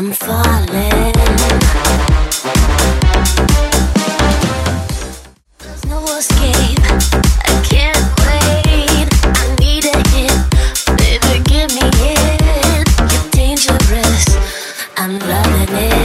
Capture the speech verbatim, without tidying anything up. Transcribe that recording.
I'm falling. There's no escape. I can't wait. I need a hit. Baby, give me it. You're dangerous. I'm loving it.